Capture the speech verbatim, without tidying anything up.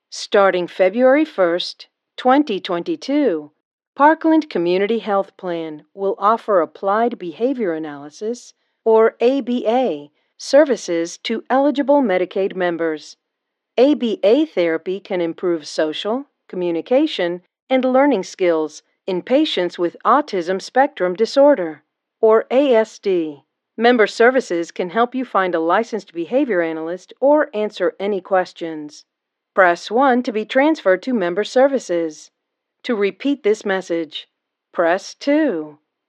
Starting February first, twenty twenty-two, Parkland Community Health Plan will offer Applied Behavior Analysis, or A B A, services to eligible Medicaid members. A B A therapy can improve social, communication, and learning skills in patients with autism spectrum disorder, or A S D. Member Services can help you find a licensed behavior analyst or answer any questions. Press one to be transferred to Member Services. To repeat this message, press two.